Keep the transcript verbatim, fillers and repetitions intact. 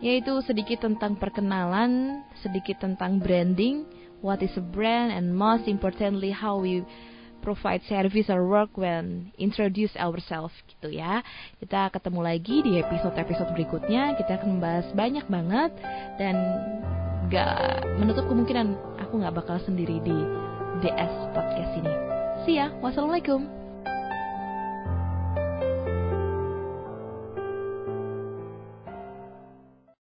yaitu sedikit tentang perkenalan, sedikit tentang branding, what is a brand, and most importantly how we provide service or work when introduce ourselves gitu ya. Kita ketemu lagi di episode-episode berikutnya. Kita akan membahas banyak banget dan gak menutup kemungkinan aku gak bakal sendiri di D S Podcast ini. See ya, wassalamualaikum.